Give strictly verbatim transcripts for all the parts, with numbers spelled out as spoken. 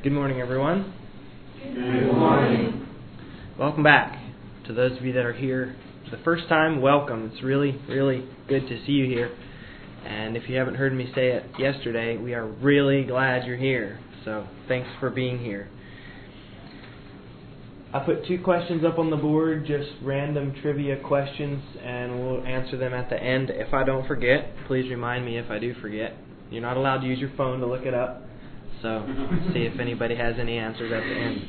Good morning, everyone. Good morning. Welcome back. To those of you that are here for the first time, welcome. It's really, really good to see you here. And if you haven't heard me say it yesterday, we are really glad you're here. So thanks for being here. I put two questions up on the board, just random trivia questions, and we'll answer them at the end. If I don't forget, please remind me if I do forget. You're not allowed to use your phone to look it up. So see if anybody has any answers at the end.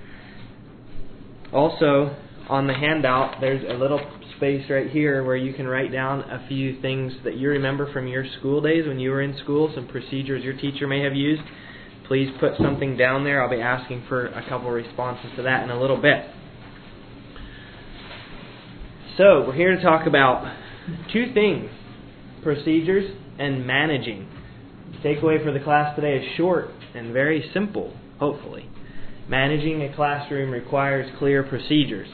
Also, on the handout, there's a little space right here where you can write down a few things that you remember from your school days when you were in school, some procedures your teacher may have used. Please put something down there. I'll be asking for a couple responses to that in a little bit. So, we're here to talk about two things, procedures and managing. The takeaway for the class today is short and very simple, hopefully. Managing a classroom requires clear procedures.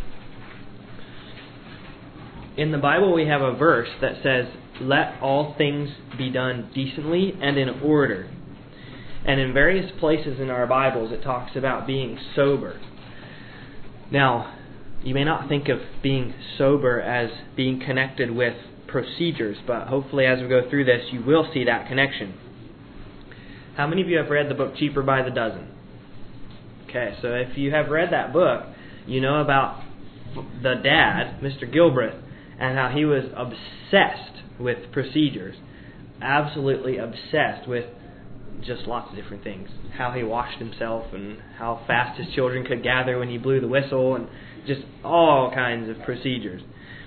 In the Bible, we have a verse that says, "Let all things be done decently and in order." And in various places in our Bibles, it talks about being sober. Now, you may not think of being sober as being connected with procedures, but hopefully as we go through this, you will see that connection. How many of you have read the book Cheaper by the Dozen? Okay, so if you have read that book, you know about the dad, Mister Gilbreth, and how he was obsessed with procedures. Absolutely obsessed with just lots of different things. How he washed himself and how fast his children could gather when he blew the whistle and just all kinds of procedures.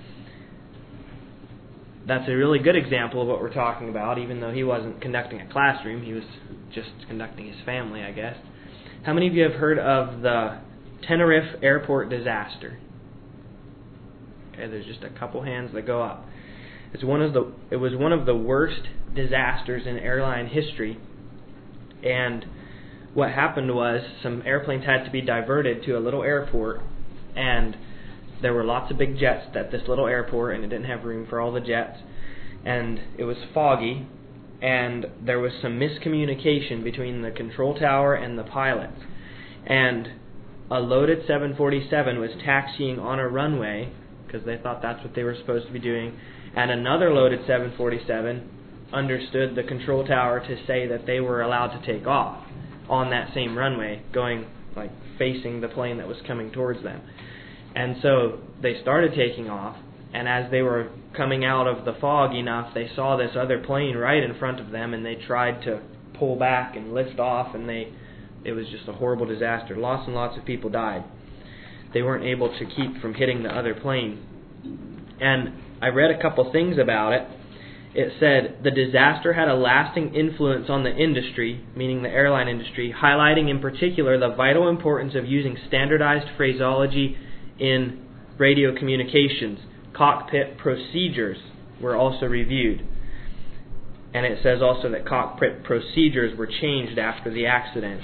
That's a really good example of what we're talking about, even though he wasn't conducting a classroom. He was just conducting his family, I guess. How many of you have heard of the Tenerife airport disaster? Okay, there's just a couple hands that go up. It's one of the. It was one of the worst disasters in airline history. And what happened was some airplanes had to be diverted to a little airport, and there were lots of big jets at this little airport, and it didn't have room for all the jets. And it was foggy, and there was some miscommunication between the control tower and the pilots. And a loaded seven forty-seven was taxiing on a runway, because they thought that's what they were supposed to be doing, and another loaded seven forty-seven understood the control tower to say that they were allowed to take off on that same runway, going like facing the plane that was coming towards them. And so they started taking off, and as they were coming out of the fog enough, they saw this other plane right in front of them, and they tried to pull back and lift off, and they it was just a horrible disaster. Lots and lots of people died. They weren't able to keep from hitting the other plane. And I read a couple things about it. It said the disaster had a lasting influence on the industry, meaning the airline industry, highlighting in particular the vital importance of using standardized phraseology in radio communications. Cockpit procedures were also reviewed. And it says also that cockpit procedures were changed after the accident.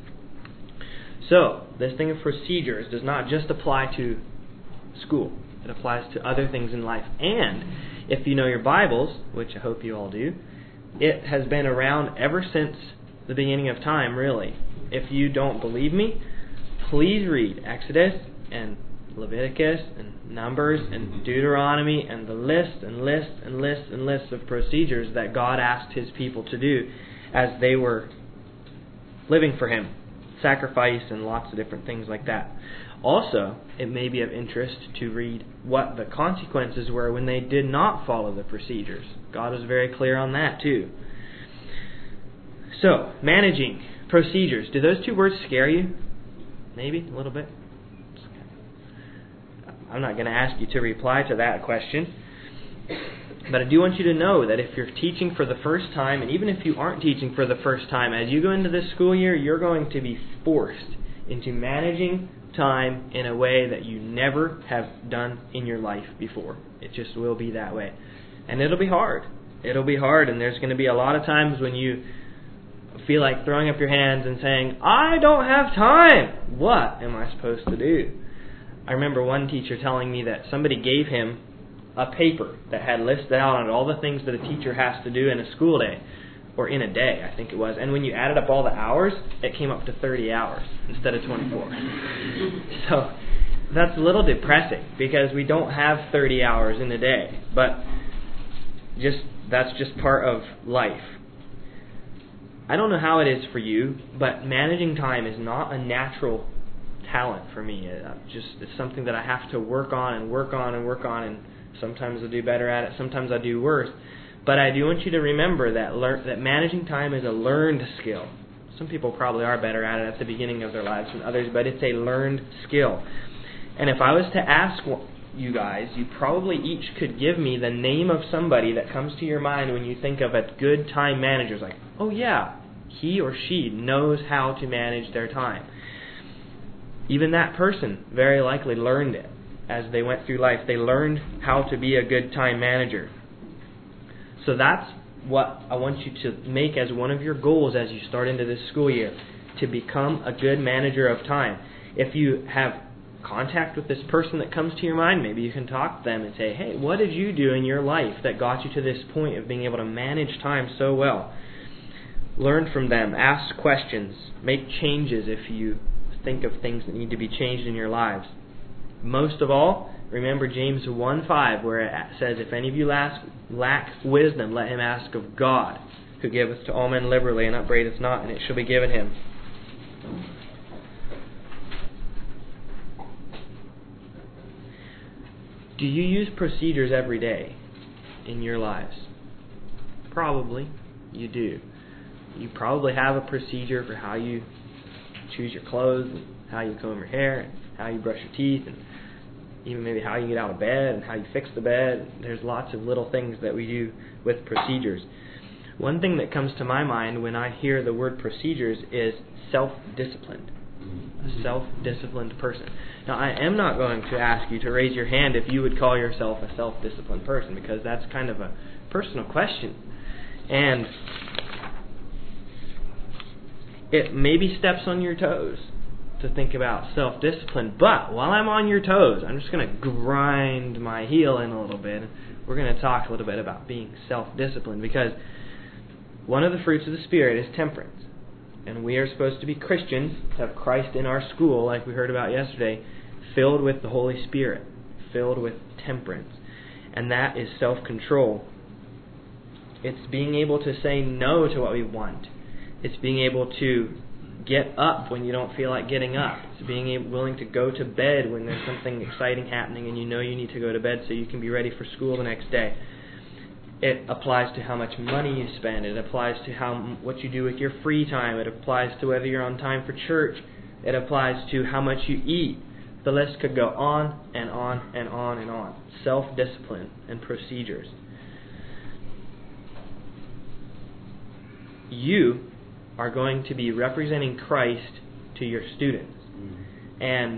So, this thing of procedures does not just apply to school. It applies to other things in life. And if you know your Bibles, which I hope you all do, it has been around ever since the beginning of time, really. If you don't believe me, please read Exodus and Leviticus and Numbers and Deuteronomy and the list and list and list and list of procedures that God asked His people to do as they were living for Him. Sacrifice and lots of different things like that. Also, it may be of interest to read what the consequences were when they did not follow the procedures. God was very clear on that too. So, managing procedures. Do those two words scare you? Maybe a little bit? I'm not going to ask you to reply to that question. But I do want you to know that if you're teaching for the first time, and even if you aren't teaching for the first time, as you go into this school year, you're going to be forced into managing time in a way that you never have done in your life before. It just will be that way. And it'll be hard. It'll be hard, and there's going to be a lot of times when you feel like throwing up your hands and saying, I don't have time! What am I supposed to do? I remember one teacher telling me that somebody gave him a paper that had listed out on it all the things that a teacher has to do in a school day. or in a day, I think it was. And when you added up all the hours, it came up to thirty hours instead of twenty-four. So that's a little depressing because we don't have thirty hours in a day. But just that's just part of life. I don't know how it is for you, but managing time is not a natural talent for me. It just it's something that I have to work on and work on and work on, and sometimes I do better at it, sometimes I do worse. But I do want you to remember that lear- that managing time is a learned skill. Some people probably are better at it at the beginning of their lives than others, but it's a learned skill. And if I was to ask you guys, you probably each could give me the name of somebody that comes to your mind when you think of a good time manager. It's like, oh yeah, he or she knows how to manage their time. Even that person very likely learned it as they went through life. They learned how to be a good time manager. So that's what I want you to make as one of your goals as you start into this school year, to become a good manager of time. If you have contact with this person that comes to your mind, maybe you can talk to them and say, hey, what did you do in your life that got you to this point of being able to manage time so well? Learn from them, ask questions, make changes if you think of things that need to be changed in your lives. Most of all, remember James one five, where it says, if any of you lack, lack wisdom, let him ask of God, who giveth to all men liberally and upbraideth not, and it shall be given him. Do you use procedures every day in your lives? Probably you do. You probably have a procedure for how you choose your clothes, and how you comb your hair, and how you brush your teeth, and even maybe how you get out of bed and how you fix the bed. There's lots of little things that we do with procedures. One thing that comes to my mind when I hear the word procedures is self-disciplined. A self-disciplined person. Now, I am not going to ask you to raise your hand if you would call yourself a self-disciplined person, because that's kind of a personal question. And it maybe steps on your toes to think about self-discipline. But while I'm on your toes, I'm just going to grind my heel in a little bit. We're going to talk a little bit about being self-disciplined, because one of the fruits of the Spirit is temperance. And we are supposed to be Christians, have Christ in our school, like we heard about yesterday, filled with the Holy Spirit, filled with temperance. And that is self-control. It's being able to say no to what we want. It's being able to get up when you don't feel like getting up. It's being able, willing to go to bed when there's something exciting happening and you know you need to go to bed so you can be ready for school the next day. It applies to how much money you spend. It applies to how what you do with your free time. It applies to whether you're on time for church. It applies to how much you eat. The list could go on and on and on and on. Self-discipline and procedures. You are going to be representing Christ to your students. Mm-hmm. And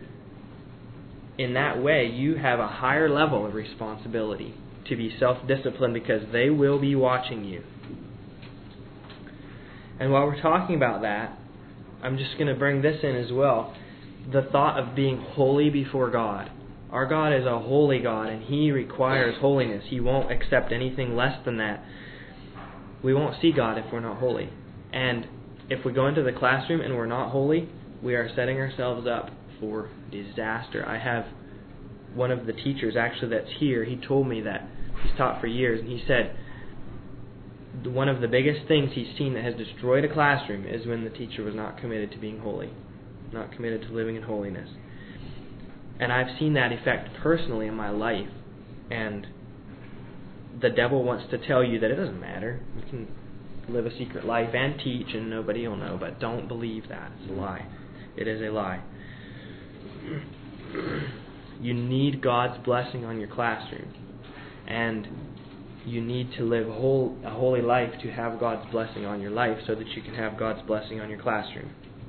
in that way, you have a higher level of responsibility to be self-disciplined, because they will be watching you. And while we're talking about that, I'm just going to bring this in as well. The thought of being holy before God. Our God is a holy God, and He requires holiness. He won't accept anything less than that. We won't see God if we're not holy. And if we go into the classroom and we're not holy, we are setting ourselves up for disaster. I have one of the teachers actually that's here. He told me that he's taught for years, and he said one of the biggest things he's seen that has destroyed a classroom is when the teacher was not committed to being holy, not committed to living in holiness. And I've seen that effect personally in my life. And the devil wants to tell you that it doesn't matter. You can live a secret life and teach and nobody will know, but don't believe that. It's a lie. It is a lie. You need God's blessing on your classroom, and you need to live whole, a holy life to have God's blessing on your life so that you can have God's blessing on your classroom.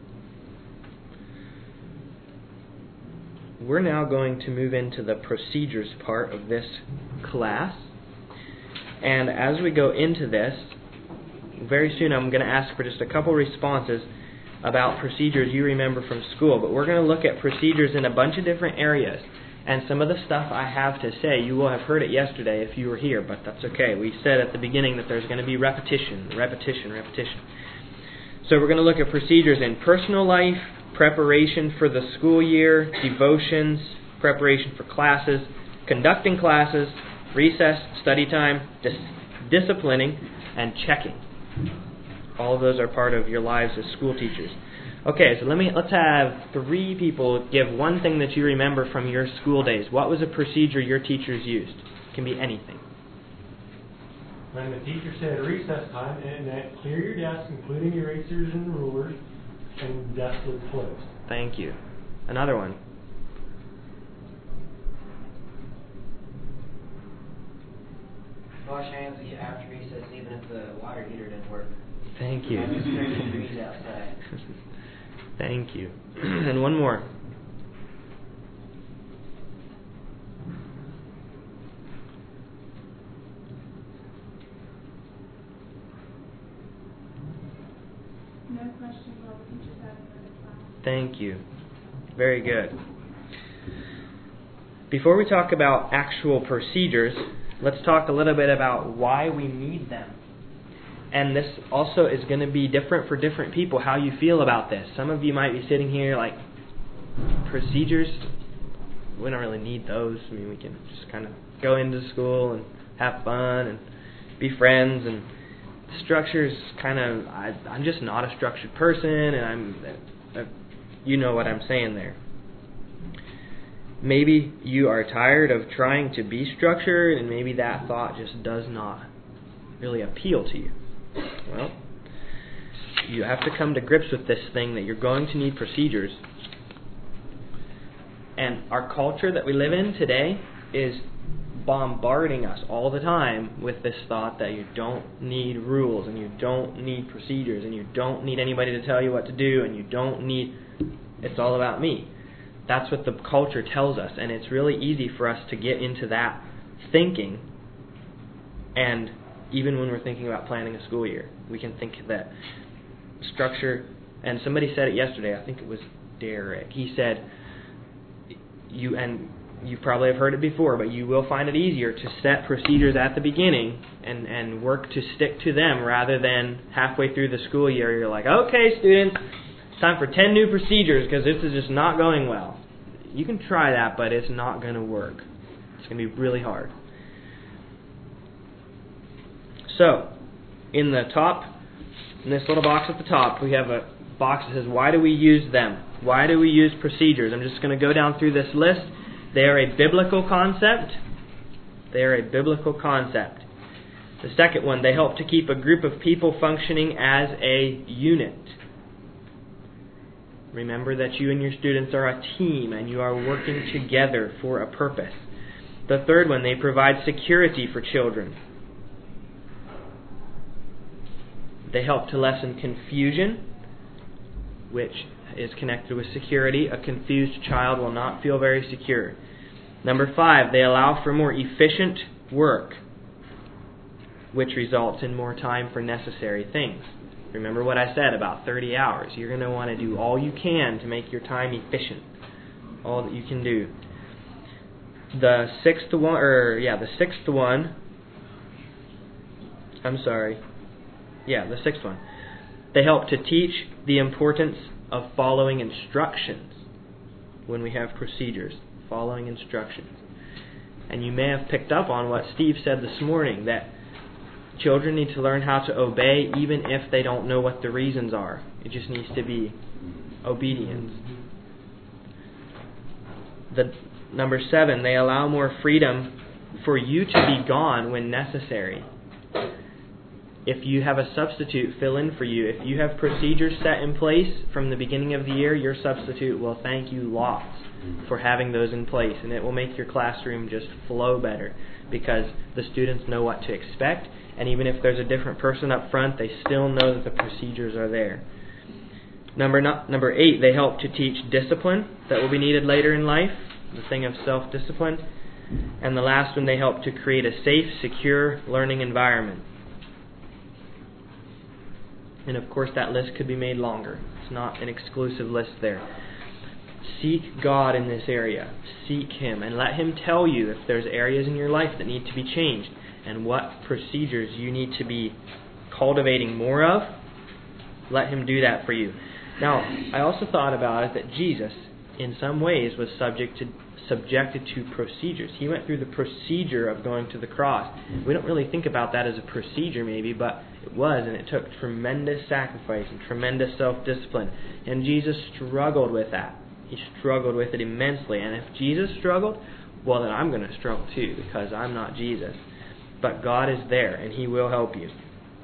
We're now going to move into the procedures part of this class. And as we go into this, very soon I'm going to ask for just a couple responses about procedures you remember from school. But we're going to look at procedures in a bunch of different areas. And some of the stuff I have to say, you will have heard it yesterday if you were here, but that's okay. We said at the beginning that there's going to be repetition, repetition, repetition. So we're going to look at procedures in personal life, preparation for the school year, devotions, preparation for classes, conducting classes, recess, study time, dis- disciplining, and checking. All of those are part of your lives as school teachers. Okay, so let me let's have three people give one thing that you remember from your school days. What was a procedure your teachers used? It can be anything. When the teacher said recess time, and that clear your desk, including erasers and rulers, and the desk was closed. Thank you. Another one. Wash hands after recess, even if the water heater didn't work. Thank you. It's thirty degrees outside. Thank you. And one more. No questions while the teacher's having another class. Thank you. Very good. Before we talk about actual procedures, let's talk a little bit about why we need them. And this also is going to be different for different people, how you feel about this. Some of you might be sitting here like, procedures? We don't really need those. I mean, we can just kind of go into school and have fun and be friends. And structure is kind of, I, I'm just not a structured person, and I'm, uh, you know what I'm saying there. Maybe you are tired of trying to be structured, and maybe that thought just does not really appeal to you. Well, you have to come to grips with this thing that you're going to need procedures. And our culture that we live in today is bombarding us all the time with this thought that you don't need rules, and you don't need procedures, and you don't need anybody to tell you what to do, and you don't need, it's all about me. That's what the culture tells us, and it's really easy for us to get into that thinking. And even when we're thinking about planning a school year, we can think that structure, and somebody said it yesterday, I think it was Derek, he said, you and you probably have heard it before, but you will find it easier to set procedures at the beginning and, and work to stick to them rather than halfway through the school year you're like, okay students, it's time for ten new procedures because this is just not going well. You can try that, but it's not going to work. It's going to be really hard. So, in the top, in this little box at the top, we have a box that says, why do we use them? Why do we use procedures? I'm just going to go down through this list. They are a biblical concept. They are a biblical concept. The second one, they help to keep a group of people functioning as a unit. Remember that you and your students are a team and you are working together for a purpose. The third one, they provide security for children. They help to lessen confusion, which is connected with security. A confused child will not feel very secure. Number five, they allow for more efficient work, which results in more time for necessary things. Remember what I said about thirty hours. You're going to want to do all you can to make your time efficient. All that you can do. The sixth one, or yeah, the sixth one, I'm sorry. Yeah, the sixth one. They help to teach the importance of following instructions when we have procedures. Following instructions. And you may have picked up on what Steve said this morning, that children need to learn how to obey even if they don't know what the reasons are. It just needs to be obedience. The number seven, they allow more freedom for you to be gone when necessary. If you have a substitute fill in for you, if you have procedures set in place from the beginning of the year, your substitute will thank you lots for having those in place, and it will make your classroom just flow better because the students know what to expect, and even if there's a different person up front, they still know that the procedures are there. Number no, number eight, they help to teach discipline that will be needed later in life, the thing of self-discipline. And the last one, they help to create a safe, secure learning environment. And of course that list could be made longer. It's not an exclusive list there. Seek God in this area. Seek Him and let Him tell you if there's areas in your life that need to be changed and what procedures you need to be cultivating more of. Let Him do that for you. Now, I also thought about it that Jesus, in some ways, was subject to, subjected to procedures. He went through the procedure of going to the cross. We don't really think about that as a procedure maybe, but it was, and it took tremendous sacrifice and tremendous self-discipline. And Jesus struggled with that. He struggled with it immensely. And if Jesus struggled, well, then I'm going to struggle too, because I'm not Jesus. But God is there, and He will help you.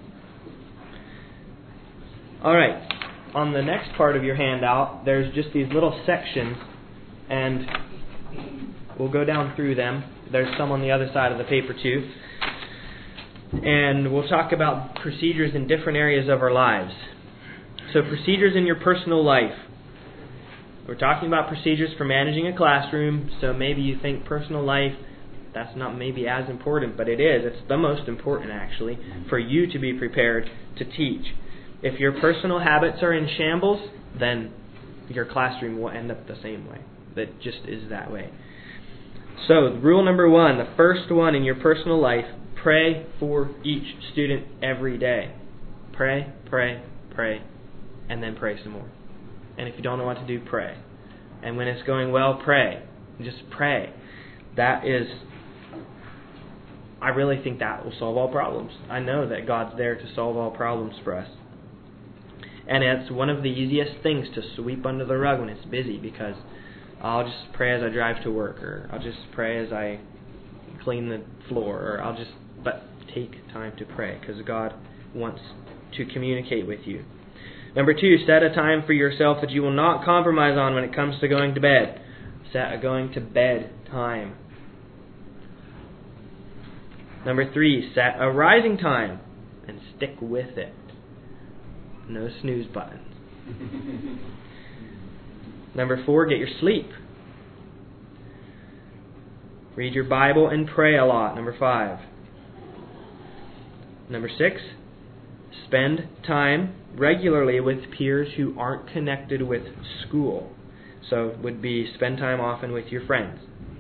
All right. On the next part of your handout, there's just these little sections, and we'll go down through them. There's some on the other side of the paper too. And we'll talk about procedures in different areas of our lives. So procedures in your personal life. We're talking about procedures for managing a classroom, so maybe you think personal life, that's not maybe as important, but it is. It's the most important, actually, for you to be prepared to teach. If your personal habits are in shambles, then your classroom will end up the same way. That just is that way. So, rule number one, the first one in your personal life, pray for each student every day. Pray, pray, pray, and then pray some more. And if you don't know what to do, pray. And when it's going well, pray. Just pray. That is, I really think that will solve all problems. I know that God's there to solve all problems for us. And it's one of the easiest things to sweep under the rug when it's busy, because I'll just pray as I drive to work, or I'll just pray as I clean the floor, or I'll just, but take time to pray, because God wants to communicate with you. Number two, set a time for yourself that you will not compromise on when it comes to going to bed. Set a going to bed time. Number three, set a rising time and stick with it. No snooze buttons. Number four, get your sleep. Read your Bible and pray a lot. Number five. Number six, spend time regularly with peers who aren't connected with school. So it would be spend time often with your friends.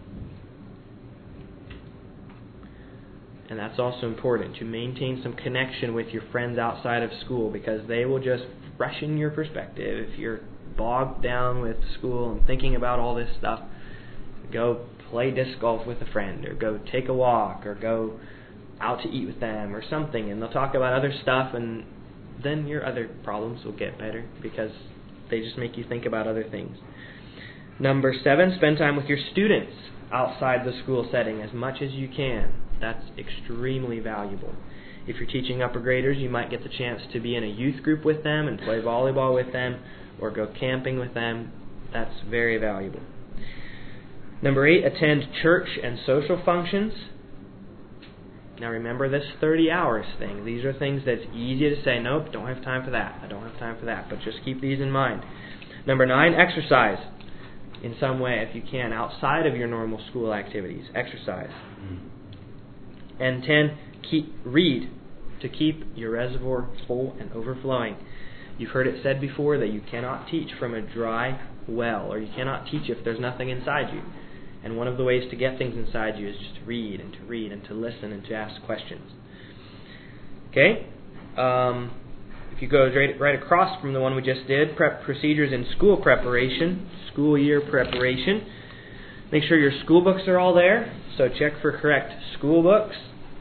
And that's also important, to maintain some connection with your friends outside of school, because they will just freshen your perspective. If you're bogged down with school and thinking about all this stuff, go play disc golf with a friend, or go take a walk, or go out to eat with them or something, and they'll talk about other stuff, and then your other problems will get better because they just make you think about other things. Number seven, spend time with your students outside the school setting as much as you can. That's extremely valuable. If you're teaching upper graders, you might get the chance to be in a youth group with them and play volleyball with them, or go camping with them. That's very valuable. Number eight, attend church and social functions. Now remember this thirty hours thing. These are things that's easy to say, nope, don't have time for that. I don't have time for that. But just keep these in mind. Number nine, exercise in some way if you can, outside of your normal school activities. Exercise. And ten, keep read to keep your reservoir full and overflowing. You've heard it said before that you cannot teach from a dry well, or you cannot teach if there's nothing inside you. And one of the ways to get things inside you is just to read and to read and to listen and to ask questions. Okay? Um, if you go right, right across from the one we just did, prep procedures in school preparation, school year preparation. Make sure your school books are all there. So check for correct school books.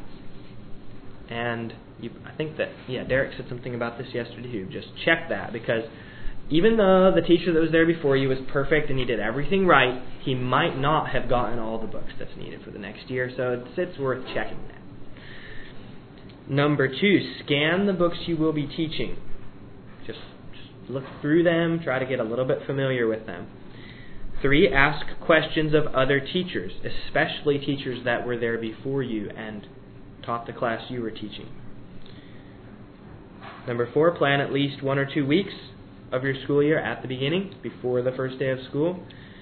And you, I think that, yeah, Derek said something about this yesterday too. Just check that, because even though the teacher that was there before you was perfect and he did everything right, he might not have gotten all the books that's needed for the next year, so it's, it's worth checking that. Number two, scan the books you will be teaching. Just, just look through them, try to get a little bit familiar with them. Three, ask questions of other teachers, especially teachers that were there before you and taught the class you were teaching. Number four, plan at least one or two weeks of your school year at the beginning, before the first day of school.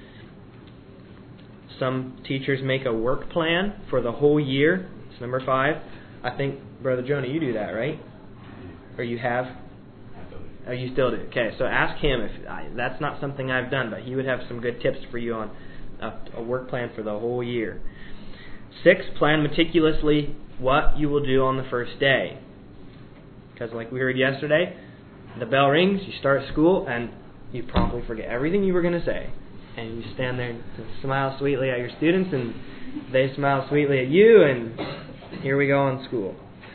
Some teachers make a work plan for the whole year. It's number five. I think, Brother Jonah, you do that, right? Or you have? Oh, you still do? Okay, so ask him. If I, that's not something I've done, but he would have some good tips for you on a, a work plan for the whole year. Six, plan meticulously what you will do on the first day. Because like we heard yesterday, the bell rings, you start school, and you promptly forget everything you were going to say. And you stand there and smile sweetly at your students, and they smile sweetly at you, and here we go on school.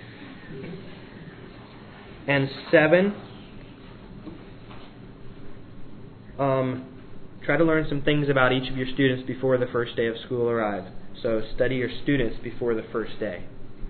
And seven, um, try to learn some things about each of your students before the first day of school arrives. So study your students before the first day.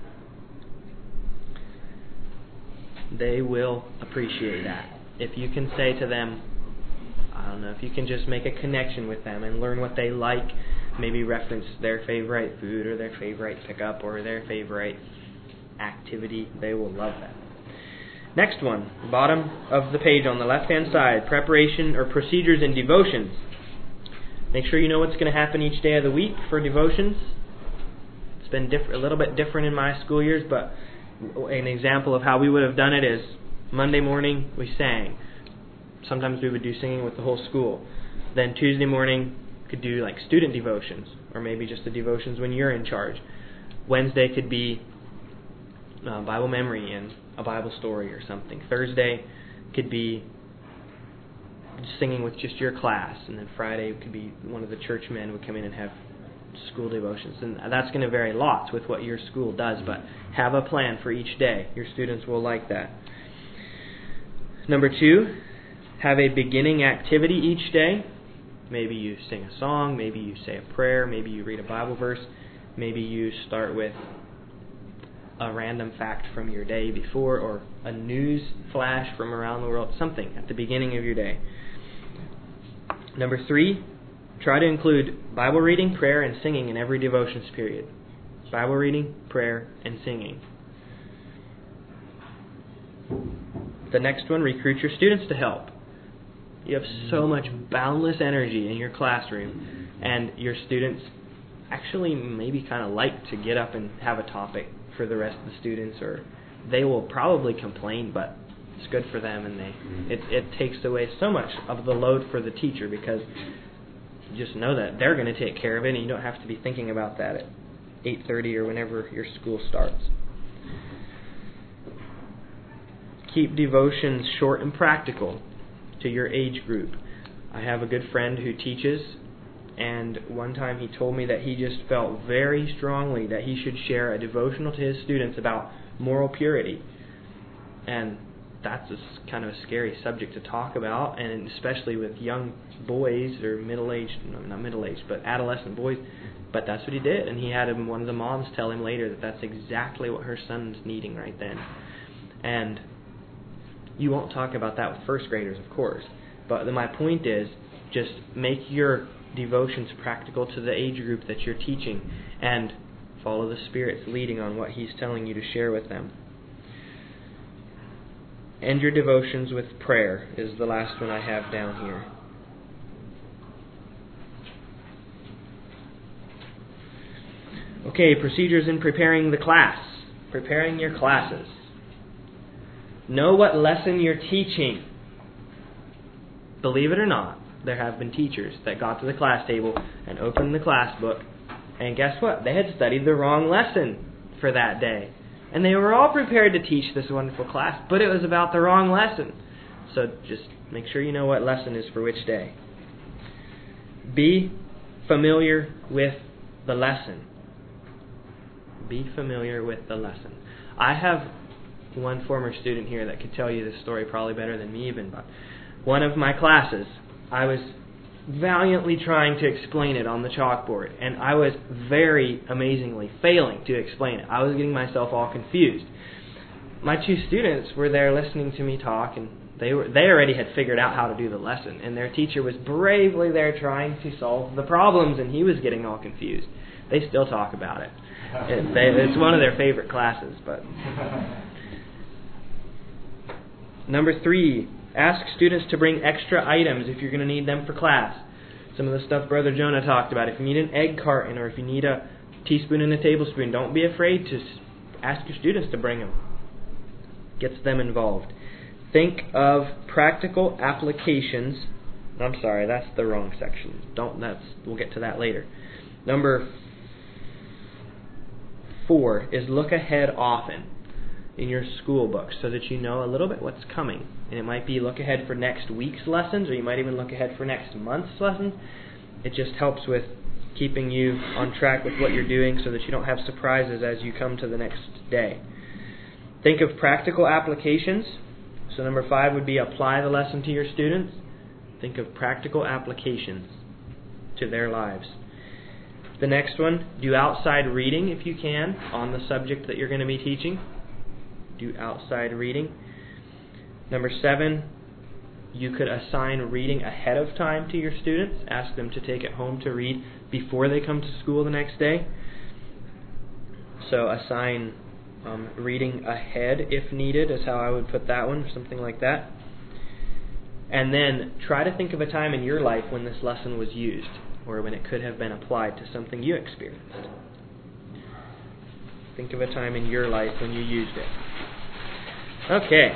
They will appreciate that. If you can say to them, I don't know, if you can just make a connection with them and learn what they like, maybe reference their favorite food or their favorite pickup or their favorite activity, they will love that. Next one, bottom of the page on the left-hand side, preparation or procedures in devotions. Make sure you know what's going to happen each day of the week for devotions. It's been diff- a little bit different in my school years, but an example of how we would have done it is Monday morning we sang. Sometimes we would do singing with the whole school. Then Tuesday morning could do like student devotions, or maybe just the devotions when you're in charge. Wednesday could be uh, Bible memory and a Bible story or something. Thursday could be singing with just your class, and then Friday could be one of the church men would come in and have school devotions. And that's going to vary lots with what your school does, but have a plan for each day. Your students will like that. Number two, have a beginning activity each day. Maybe you sing a song, maybe you say a prayer, maybe you read a Bible verse, maybe you start with a random fact from your day before, or a news flash from around the world, something at the beginning of your day. Number three, try to include Bible reading, prayer, and singing in every devotions period. Bible reading, prayer, and singing. The next one, recruit your students to help. You have so much boundless energy in your classroom, and your students actually maybe kind of like to get up and have a topic for the rest of the students, or they will probably complain, but it's good for them, and they it, it takes away so much of the load for the teacher, because you just know that they're going to take care of it, and you don't have to be thinking about that at eight thirty or whenever your school starts. Keep devotions short and practical to your age group. I have a good friend who teaches, and one time he told me that he just felt very strongly that he should share a devotional to his students about moral purity. And that's a, kind of a scary subject to talk about, and especially with young boys or middle-aged, no, not middle-aged, but adolescent boys. But that's what he did, and he had him, one of the moms tell him later that that's exactly what her son's needing right then. And you won't talk about that with first graders, of course. But my point is, just make your devotions practical to the age group that you're teaching, and follow the Spirit's leading on what He's telling you to share with them. End your devotions with prayer is the last one I have down here. Okay, procedures in preparing the class. Preparing your classes. Know what lesson you're teaching. Believe it or not, there have been teachers that got to the class table and opened the class book, and guess what? They had studied the wrong lesson for that day. And they were all prepared to teach this wonderful class, but it was about the wrong lesson. So just make sure you know what lesson is for which day. Be familiar with the lesson. Be familiar with the lesson. I have one former student here that could tell you this story probably better than me even, but one of my classes, I was valiantly trying to explain it on the chalkboard, and I was very amazingly failing to explain it. I was getting myself all confused. My two students were there listening to me talk, and they were they already had figured out how to do the lesson, and their teacher was bravely there trying to solve the problems, and he was getting all confused. They still talk about it. it they, it's one of their favorite classes. But number three, ask students to bring extra items if you're going to need them for class. Some of the stuff Brother Jonah talked about. If you need an egg carton, or if you need a teaspoon and a tablespoon, don't be afraid to ask your students to bring them. Gets them involved. think of practical applications. I'm sorry, that's the wrong section. Don't. That's we'll get to that later. Number four is look ahead often in your school book so that you know a little bit what's coming. And it might be look ahead for next week's lessons, or you might even look ahead for next month's lessons. It just helps with keeping you on track with what you're doing so that you don't have surprises as you come to the next day. Think of practical applications. So number five would be apply the lesson to your students. Think of practical applications to their lives. The next one, do outside reading if you can on the subject that you're going to be teaching. Do outside reading. Number seven, you could assign reading ahead of time to your students. Ask them to take it home to read before they come to school the next day. So assign um, reading ahead if needed is how I would put that one, something like that. And then try to think of a time in your life when this lesson was used, or when it could have been applied to something you experienced. Think of a time in your life when you used it. Okay.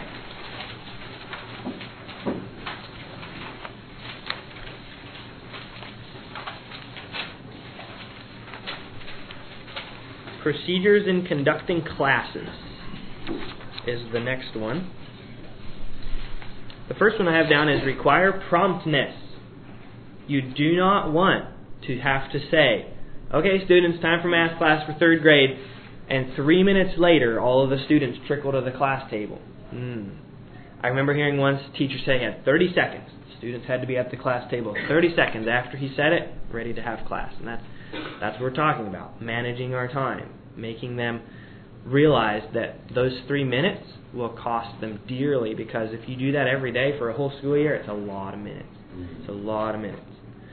Procedures in conducting classes is the next one. The first one I have down is require promptness. You do not want to have to say, okay, students, time for math class for third grade, and three minutes later, all of the students trickle to the class table. Mm. I remember hearing once a teacher say he had thirty seconds. Students had to be at the class table thirty seconds after he said it, ready to have class. And that's, that's what we're talking about, managing our time, making them realize that those three minutes will cost them dearly, because if you do that every day for a whole school year, it's a lot of minutes. It's a lot of minutes.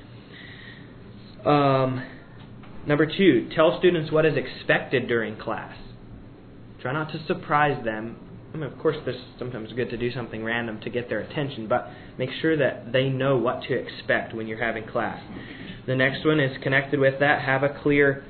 Um, number two, tell students what is expected during class. Try not to surprise them. I mean, of course, it's sometimes good to do something random to get their attention, but make sure that they know what to expect when you're having class. The next one is connected with that. Have a clear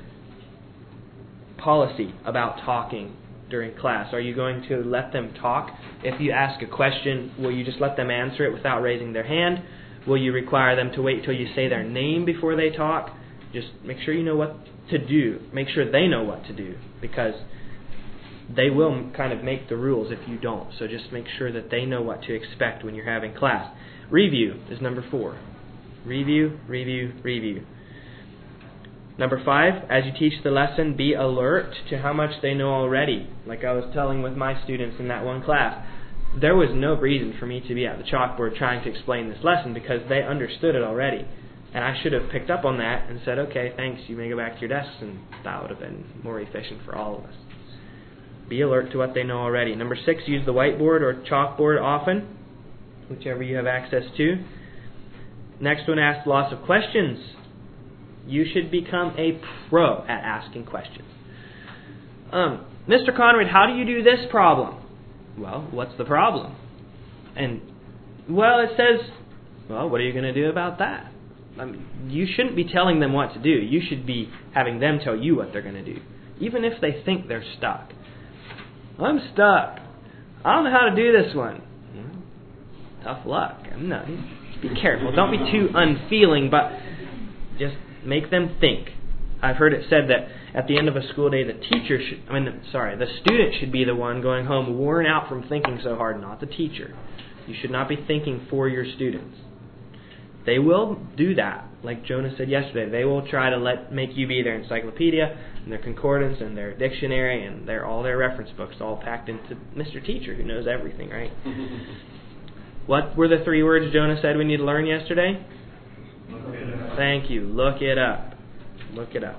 policy about talking during class. Are you going to let them talk? If you ask a question, will you just let them answer it without raising their hand? Will you require them to wait till you say their name before they talk? Just make sure you know what to do. Make sure they know what to do, because they will kind of make the rules if you don't. So just make sure that they know what to expect when you're having class. Review is number four. Review, review, review. Number five, as you teach the lesson, be alert to how much they know already. Like I was telling with my students in that one class, there was no reason for me to be at the chalkboard trying to explain this lesson, because they understood it already. And I should have picked up on that and said, okay, thanks, you may go back to your desks, and that would have been more efficient for all of us. Be alert to what they know already. Number six, use the whiteboard or chalkboard often, whichever you have access to. Next one, ask lots of questions. You should become a pro at asking questions. Um, Mister Conrad, how do you do this problem? Well, what's the problem? And, well, it says, well, what are you going to do about that? I mean, you shouldn't be telling them what to do. You should be having them tell you what they're going to do, even if they think they're stuck. I'm stuck. I don't know how to do this one. Well, tough luck. I'm not. Be careful. Don't be too unfeeling, but just make them think. I've heard it said that at the end of a school day, the teacher should, I mean, sorry, the student should be the one going home worn out from thinking so hard, not the teacher. You should not be thinking for your students. They will do that. Like Jonah said yesterday, they will try to let make you be their encyclopedia and their concordance and their dictionary and their all their reference books all packed into Mister Teacher, who knows everything, right? What were the three words Jonah said we need to learn yesterday? Thank you. Look it up. Look it up.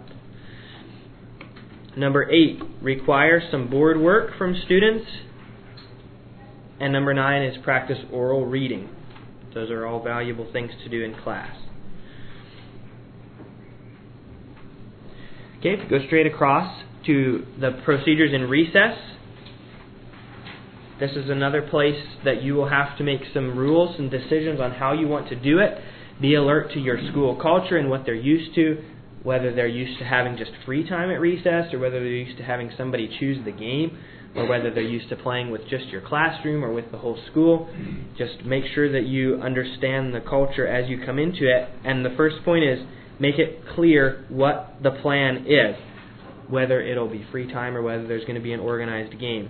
Number eight, require some board work from students. And number nine is practice oral reading. Those are all valuable things to do in class. Okay, if you go straight across to the procedures in recess, this is another place that you will have to make some rules and decisions on how you want to do it. Be alert to your school culture and what they're used to, whether they're used to having just free time at recess or whether they're used to having somebody choose the game. or whether they're used to playing with just your classroom or with the whole school. Just make sure that you understand the culture as you come into it. And the first point is, make it clear what the plan is, whether it'll be free time or whether there's going to be an organized game.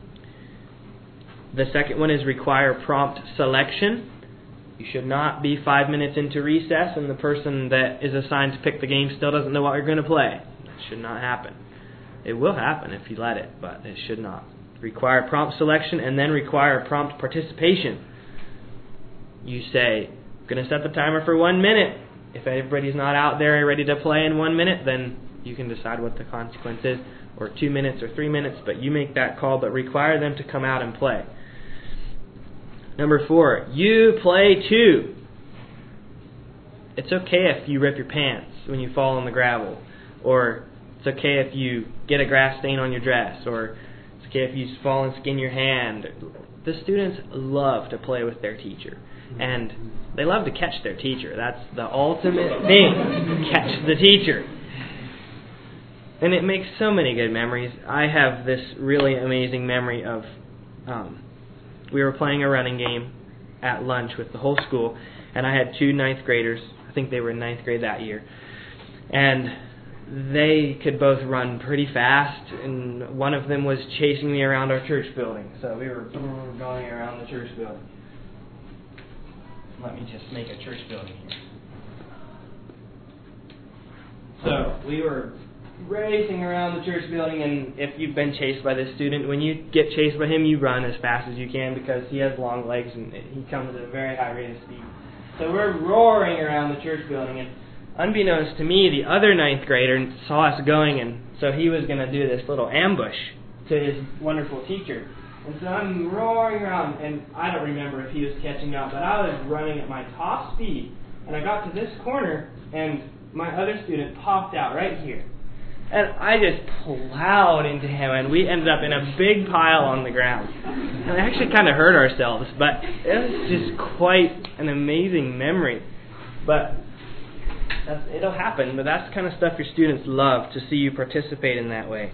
The second one is require prompt selection. You should not be five minutes into recess and the person that is assigned to pick the game still doesn't know what you're going to play. That should not happen. It will happen if you let it, but it should not. Require prompt selection and then require prompt participation. You say, I'm going to set the timer for one minute. If everybody's not out there and ready to play in one minute, then you can decide what the consequence is, or two minutes or three minutes, but you make that call, but require them to come out and play. Number four, you play too. It's okay if you rip your pants when you fall on the gravel, or it's okay if you get a grass stain on your dress, or it's okay if you fall and skin your hand. The students love to play with their teacher, and they love to catch their teacher. That's the ultimate thing, catch the teacher. And it makes so many good memories. I have this really amazing memory of, um, we were playing a running game at lunch with the whole school, and I had two ninth graders. I think they were in ninth grade that year. And they could both run pretty fast, and one of them was chasing me around our church building. So we were going around the church building. Let me just make a church building here. So we were racing around the church building, and if you've been chased by this student, when you get chased by him, you run as fast as you can because he has long legs and he comes at a very high rate of speed. So we're roaring around the church building, and unbeknownst to me, the other ninth grader saw us going, and so he was going to do this little ambush to his wonderful teacher. And so I'm roaring around, and I don't remember if he was catching up, but I was running at my top speed, and I got to this corner, and my other student popped out right here. And I just plowed into him, and we ended up in a big pile on the ground. And we actually kind of hurt ourselves, but it was just quite an amazing memory. But that's, it'll happen, but that's the kind of stuff your students love, to see you participate in that way.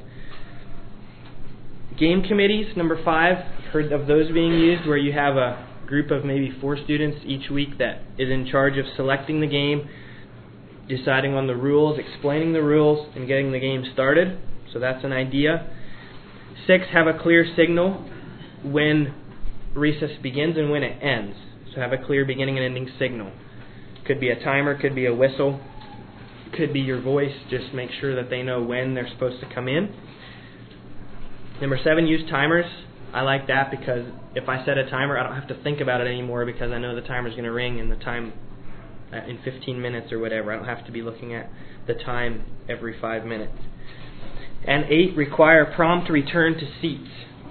Game committees, number five, I've heard of those being used, where you have a group of maybe four students each week that is in charge of selecting the game, deciding on the rules, explaining the rules, and getting the game started. So that's an idea. Six, have a clear signal when recess begins and when it ends. So have a clear beginning and ending signal. Could be a timer, could be a whistle, could be your voice. Just make sure that they know when they're supposed to come in. Number seven, use timers. I like that because if I set a timer, I don't have to think about it anymore because I know the timer's going to ring and the time in fifteen minutes or whatever. I don't have to be looking at the time every five minutes. And eight, require prompt return to seats.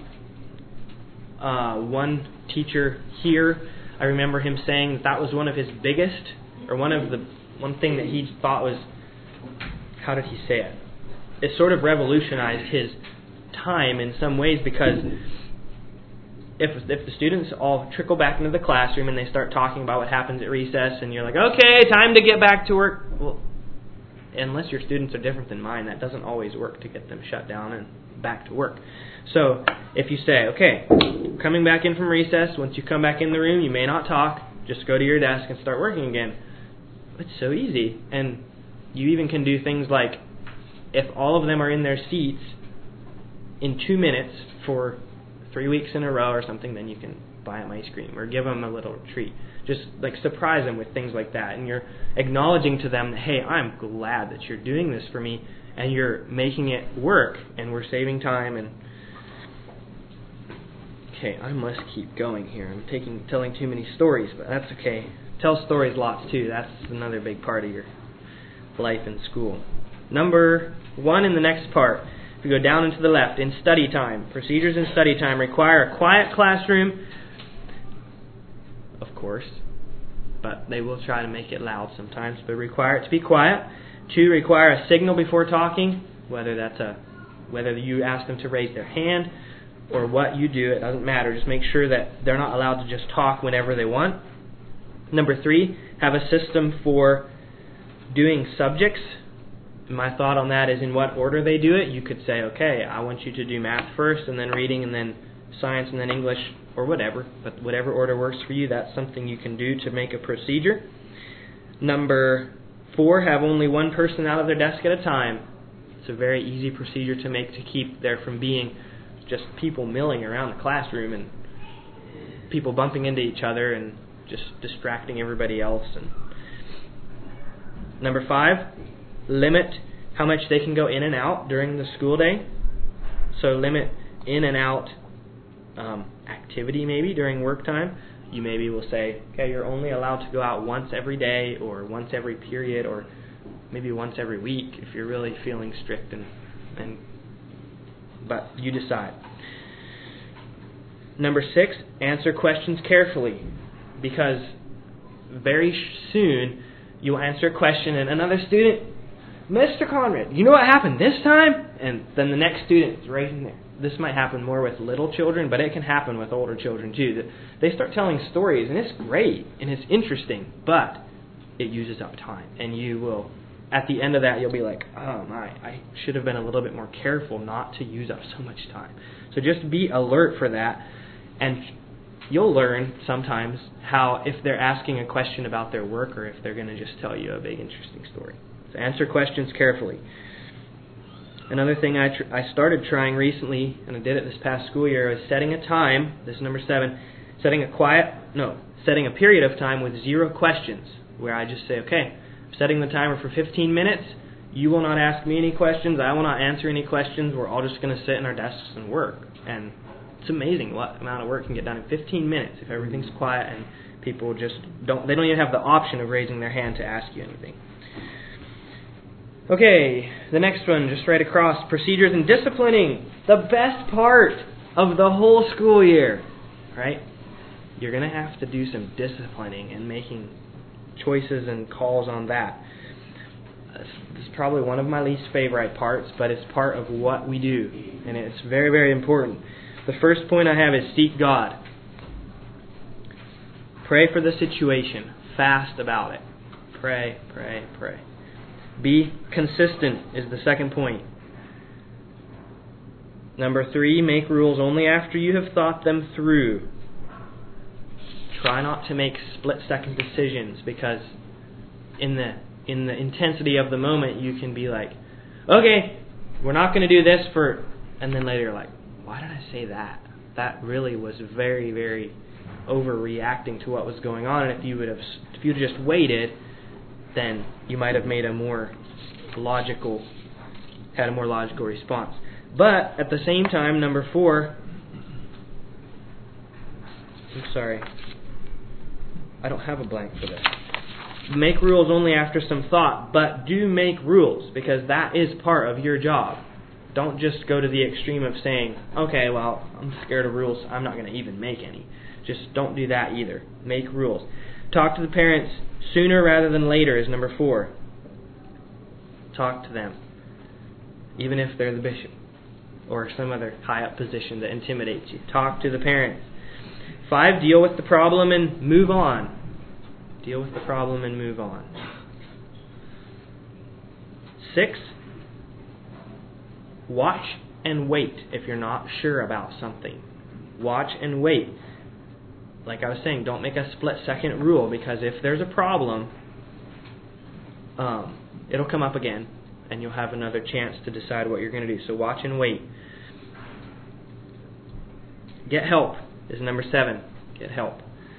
Uh, one teacher here, I remember him saying that that was one of his biggest, or one of the one thing that he thought was, how did he say it? It sort of revolutionized his time in some ways, because if if the students all trickle back into the classroom and they start talking about what happens at recess, and you're like, okay, time to get back to work. Well, unless your students are different than mine, that doesn't always work to get them shut down and back to work. So if you say, okay, coming back in from recess, once you come back in the room, you may not talk, just go to your desk and start working again. It's so easy. And you even can do things like, if all of them are in their seats in two minutes for three weeks in a row or something, then you can buy them ice cream or give them a little treat. Just like surprise them with things like that. And you're acknowledging to them, hey, I'm glad that you're doing this for me, and you're making it work, and we're saving time. And okay, I must keep going here. I'm taking telling too many stories, but that's okay. Tell stories lots too. That's another big part of your life in school. Number one in the next part. If you go down and to the left, in study time. Procedures in study time require a quiet classroom, of course, but they will try to make it loud sometimes, but require it to be quiet. Two, require a signal before talking, whether that's a whether you ask them to raise their hand or what you do, it doesn't matter. Just make sure that they're not allowed to just talk whenever they want. Number three, have a system for doing subjects my thought on that is in what order they do it. You could say, okay, I want you to do math first, and then reading, and then science, and then English, or whatever. But whatever order works for you, that's something you can do to make a procedure. Number four, have only one person out of their desk at a time. It's a very easy procedure to make to keep there from being just people milling around the classroom and people bumping into each other and just distracting everybody else. And number five, limit how much they can go in and out during the school day. So limit in and out um, activity maybe during work time. You maybe will say, okay, you're only allowed to go out once every day or once every period or maybe once every week if you're really feeling strict. and, and But you decide. Number six, answer questions carefully, because very soon you'll answer a question and another student, Mister Conrad, you know what happened this time? And then the next student is right in there. This might happen more with little children, but it can happen with older children too. They start telling stories, and it's great, and it's interesting, but it uses up time. And you will, at the end of that, you'll be like, oh my, I should have been a little bit more careful not to use up so much time. So just be alert for that, and you'll learn sometimes how, if they're asking a question about their work or if they're going to just tell you a big interesting story. So answer questions carefully. Another thing I tr- I started trying recently, and I did it this past school year, is setting a time. This is number seven. Setting a quiet, no, setting a period of time with zero questions, where I just say, okay, I'm setting the timer for fifteen minutes. You will not ask me any questions. I will not answer any questions. We're all just going to sit in our desks and work. And it's amazing what amount of work can get done in fifteen minutes if everything's quiet and people just don't, they don't even have the option of raising their hand to ask you anything. Okay, the next one, just right across, procedures and disciplining. The best part of the whole school year, right? You're going to have to do some disciplining and making choices and calls on that. This is probably one of my least favorite parts, but it's part of what we do, and it's very, very important. The first point I have is seek God. Pray for the situation. Fast about it. Pray, pray, pray. Be consistent is the second point. Number three, make rules only after you have thought them through. Try not to make split-second decisions, because in the in the intensity of the moment you can be like, okay, we're not going to do this for, and then later you're like, why did I say that? That really was very, very overreacting to what was going on. And if you would have, if you had just waited, then you might have made a more logical, had a more logical response. But at the same time, number four, I'm sorry, I don't have a blank for this. Make rules only after some thought, but do make rules, because that is part of your job. Don't just go to the extreme of saying, okay, well, I'm scared of rules, I'm not going to even make any. Just don't do that either. Make rules. Talk to the parents sooner rather than later is number four. Talk to them, even if they're the bishop or some other high-up position that intimidates you. Talk to the parents. Five, deal with the problem and move on. Deal with the problem and move on. Six, watch and wait if you're not sure about something. Watch and wait. Like I was saying, don't make a split-second rule, because if there's a problem, um, it'll come up again, and you'll have another chance to decide what you're going to do. So watch and wait. Get help is number seven. Get help.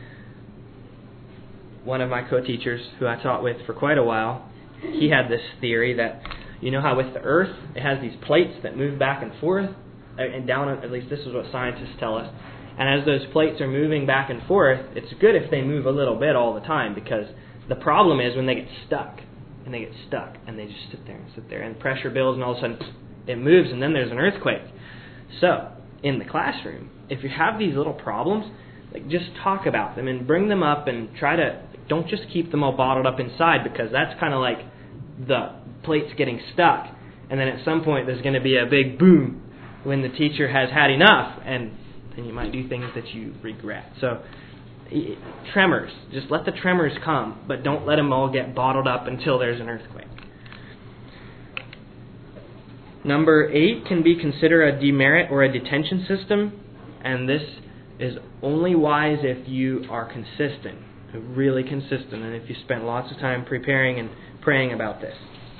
One of my co-teachers, who I taught with for quite a while, he had this theory that, you know how with the Earth, it has these plates that move back and forth, and down, at least this is what scientists tell us. And as those plates are moving back and forth, it's good if they move a little bit all the time, because the problem is when they get stuck, and they get stuck, and they just sit there and sit there, and pressure builds, and all of a sudden it moves, and then there's an earthquake. So, in the classroom, if you have these little problems, like just talk about them and bring them up, and try to, don't just keep them all bottled up inside, because that's kind of like the plates getting stuck, and then at some point there's going to be a big boom when the teacher has had enough, and then you might do things that you regret. So, tremors. Just let the tremors come, but don't let them all get bottled up until there's an earthquake. Number eight can be considered a demerit or a detention system, and this is only wise if you are consistent, really consistent, and if you spent lots of time preparing and praying about this.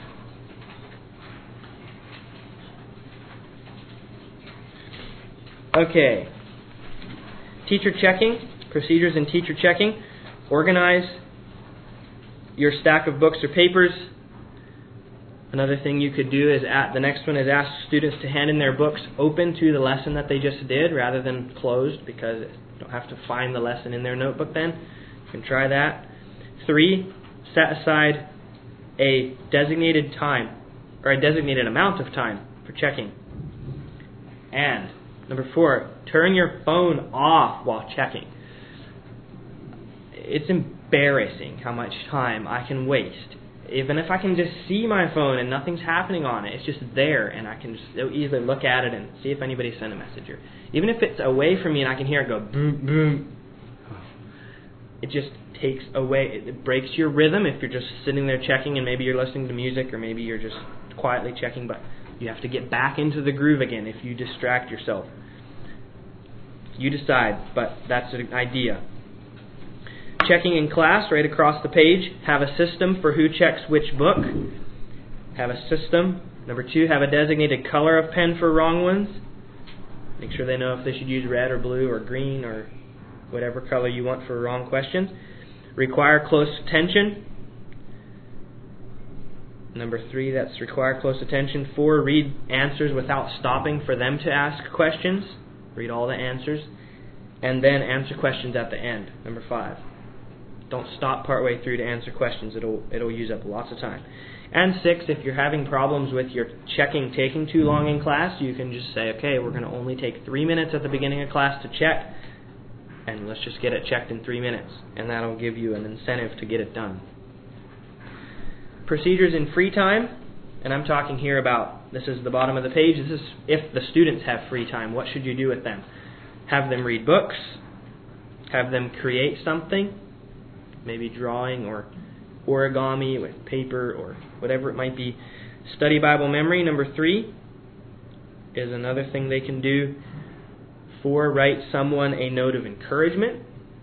Okay. Teacher checking, procedures in teacher checking. Organize your stack of books or papers. Another thing you could do is, at the next one is ask students to hand in their books open to the lesson that they just did rather than closed, because you don't have to find the lesson in their notebook then. You can try that. Three, set aside a designated time or a designated amount of time for checking. And number four, turn your phone off while checking. It's embarrassing how much time I can waste. Even if I can just see my phone and nothing's happening on it, it's just there, and I can just so easily look at it and see if anybody sent a message. Or even if it's away from me and I can hear it go boom, boom, it just takes away, it breaks your rhythm if you're just sitting there checking and maybe you're listening to music or maybe you're just quietly checking, but you have to get back into the groove again if you distract yourself. You decide, but that's an idea. Checking in class, right across the page. Have a system for who checks which book. Have a system. Number two, have a designated color of pen for wrong ones. Make sure they know if they should use red or blue or green or whatever color you want for wrong questions. Require close attention. Number three, that's require close attention. Four, read answers without stopping for them to ask questions. Read all the answers. And then answer questions at the end. Number five. Don't stop partway through to answer questions. It'll it'll use up lots of time. And six, if you're having problems with your checking taking too long in class, you can just say, okay, we're going to only take three minutes at the beginning of class to check, and let's just get it checked in three minutes. And that'll give you an incentive to get it done. Procedures in free time, and I'm talking here about, this is the bottom of the page, this is if the students have free time, what should you do with them? Have them read books, have them create something, maybe drawing or origami with paper or whatever it might be. Study Bible memory. Number three is another thing they can do. Four, write someone a note of encouragement.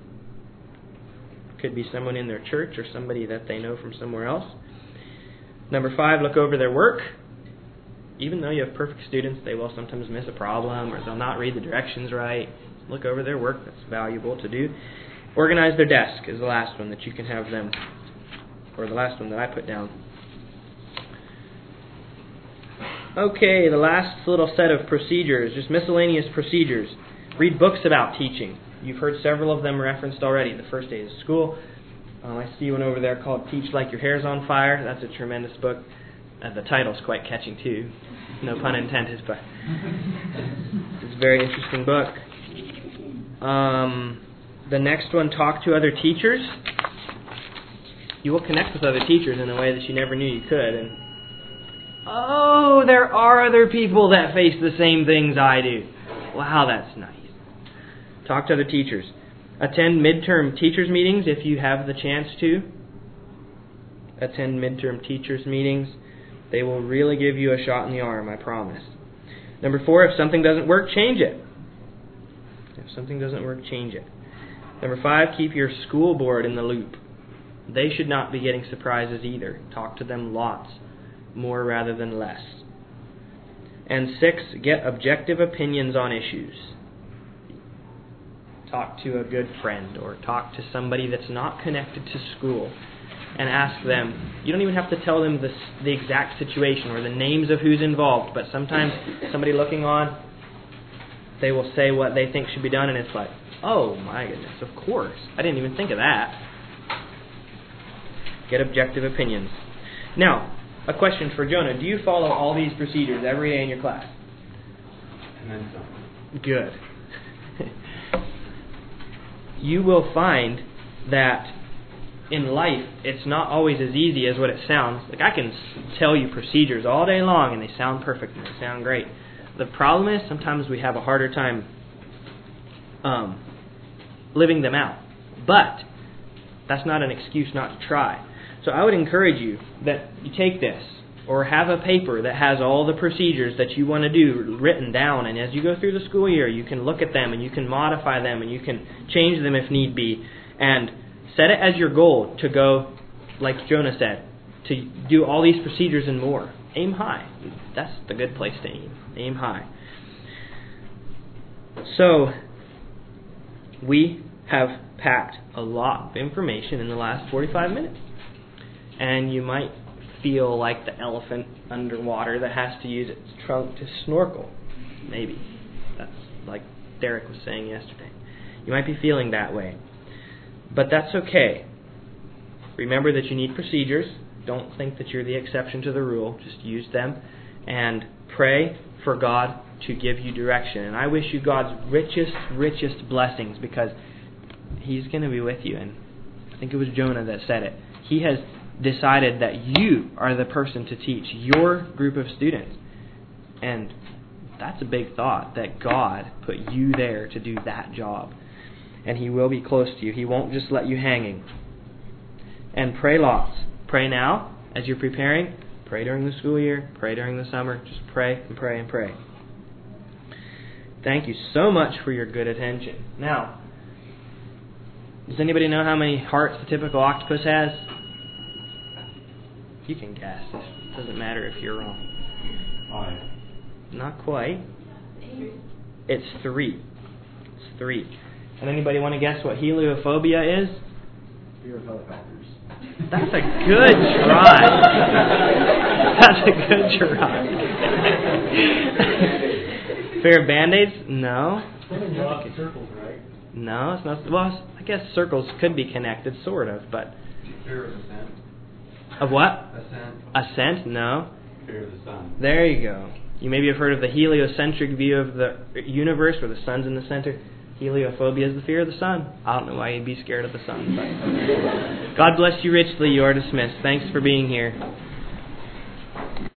Could be someone in their church or somebody that they know from somewhere else. Number five, look over their work. Even though you have perfect students, they will sometimes miss a problem or they'll not read the directions right. Look over their work. That's valuable to do. Organize their desk is the last one that you can have them, or the last one that I put down. Okay, the last little set of procedures, just miscellaneous procedures. Read books about teaching. You've heard several of them referenced already. The First Days of School. Um, I see one over there called Teach Like Your Hair's on Fire. That's a tremendous book. Uh, the title's quite catching too. No pun intended, but it's a very interesting book. Um... The next one, talk to other teachers. You will connect with other teachers in a way that you never knew you could. And oh, there are other people that face the same things I do. Wow, that's nice. Talk to other teachers. Attend midterm teachers meetings if you have the chance to. Attend midterm teachers meetings. They will really give you a shot in the arm, I promise. Number four, if something doesn't work, change it. If something doesn't work, change it. Number five, keep your school board in the loop. They should not be getting surprises either. Talk to them lots, more rather than less. And six, get objective opinions on issues. Talk to a good friend or talk to somebody that's not connected to school and ask them. You don't even have to tell them the, the exact situation or the names of who's involved, but sometimes somebody looking on, they will say what they think should be done, and it's like, oh my goodness, of course. I didn't even think of that. Get objective opinions. Now, a question for Jonah. Do you follow all these procedures every day in your class? And then some. Good. You will find that in life, it's not always as easy as what it sounds. Like, I can tell you procedures all day long, and they sound perfect, and they sound great. The problem is, sometimes we have a harder time um, living them out. But that's not an excuse not to try. So I would encourage you that you take this, or have a paper that has all the procedures that you want to do written down. And as you go through the school year, you can look at them and you can modify them and you can change them if need be. And set it as your goal to go, like Jonah said, to do all these procedures and more. Aim high. That's the good place to aim. Aim high. So, we have packed a lot of information in the last forty-five minutes. And you might feel like the elephant underwater that has to use its trunk to snorkel. Maybe. That's like Derek was saying yesterday. You might be feeling that way. But that's okay. Remember that you need procedures. Don't think that you're the exception to the rule. Just use them. And pray for God to give you direction. And I wish you God's richest, richest blessings, because He's going to be with you. And I think it was Jonah that said it. He has decided that you are the person to teach your group of students. And that's a big thought, that God put you there to do that job. And He will be close to you. He won't just let you hanging. And pray lots. Pray now as you're preparing. Pray during the school year. Pray during the summer. Just pray and pray and pray. Thank you so much for your good attention. Now, does anybody know how many hearts the typical octopus has? You can guess. It doesn't matter if you're wrong. Five. Not quite. It's three. It's three. And anybody want to guess what heliophobia is? Fear of helicopters. That's a good try. That's a good try. Fear of Band-Aids? No. Something lots of circles, right? No, it's not. Well, I guess circles could be connected, sort of, but... Fear of ascent. Of what? Ascent. Ascent? No. Fear of the sun. There you go. You maybe have heard of the heliocentric view of the universe, where the sun's in the center. Heliophobia is the fear of the sun. I don't know why you'd be scared of the sun. But God bless you richly. You are dismissed. Thanks for being here.